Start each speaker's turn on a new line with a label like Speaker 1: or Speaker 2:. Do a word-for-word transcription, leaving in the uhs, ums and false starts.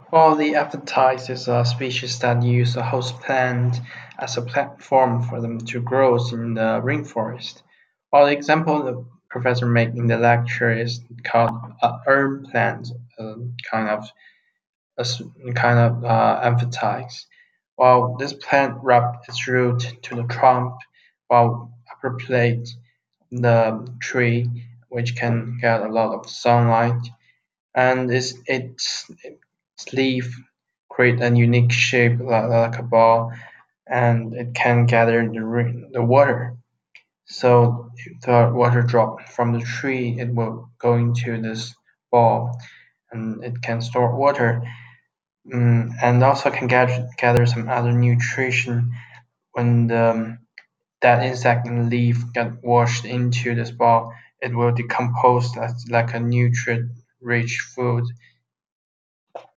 Speaker 1: While the apatite is a species that use a host plant as a platform for them to grow in the rainforest. While the example the professor made in the lecture is called a herb plant, uh, kind of a s- kind of uh, apatite. While this plant wrapped its root to the trunk, while upper plate the tree, which can get a lot of sunlight, and its its its leaf create a unique shape like, like a ball, and it can gather the rain, the water. So if the water drop from the tree, it will go into this ball, and it can store water, mm, and also can gather gather some other nutrition when the that insect and leaf get washed into this ball. It will decompose as like a nutrient-rich food